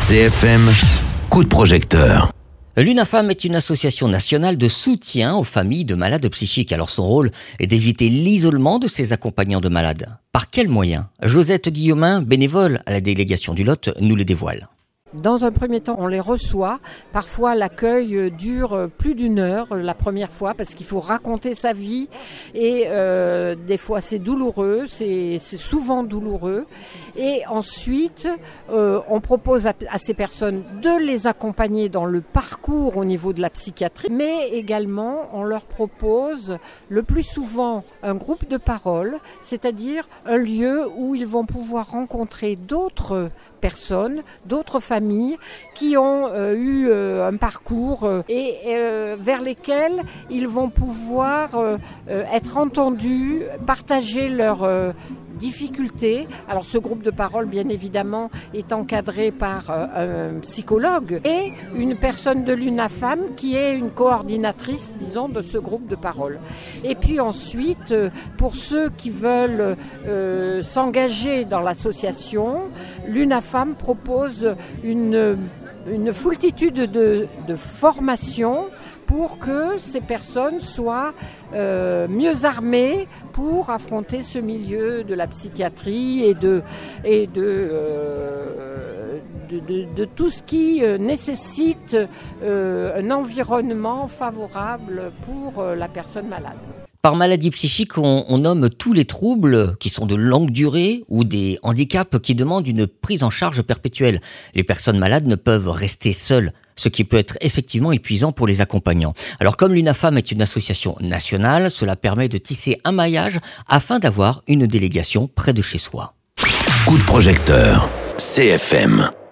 CFM, coup de projecteur. L'UNAFAM est une association nationale de soutien aux familles de malades psychiques. Alors son rôle est d'éviter l'isolement de ses accompagnants de malades. Par quels moyens ? Josette Guillaumin, bénévole à la délégation du Lot, nous le dévoile. Dans un premier temps, on les reçoit. Parfois, l'accueil dure plus d'une heure la première fois parce qu'il faut raconter sa vie et des fois c'est douloureux, c'est souvent douloureux. Et ensuite, on propose à ces personnes de les accompagner dans le parcours au niveau de la psychiatrie, mais également on leur propose le plus souvent un groupe de parole, c'est-à-dire un lieu où ils vont pouvoir rencontrer d'autres personnes, d'autres familles qui ont eu un parcours et vers lesquelles ils vont pouvoir être entendus, partager leurs difficultés. Alors ce groupe de parole, bien évidemment, est encadré par un psychologue et une personne de l'UNAFAM qui est une coordinatrice, disons, de ce groupe de parole. Et puis ensuite, pour ceux qui veulent s'engager dans l'association, l'UNAFAM propose une foultitude de formations pour que ces personnes soient mieux armées pour affronter ce milieu de la psychiatrie et de tout ce qui nécessite un environnement favorable pour la personne malade. Par maladie psychique, on nomme tous les troubles qui sont de longue durée ou des handicaps qui demandent une prise en charge perpétuelle. Les personnes malades ne peuvent rester seules, ce qui peut être effectivement épuisant pour les accompagnants. Alors comme l'UNAFAM est une association nationale, cela permet de tisser un maillage afin d'avoir une délégation près de chez soi. Coup de projecteur. CFM.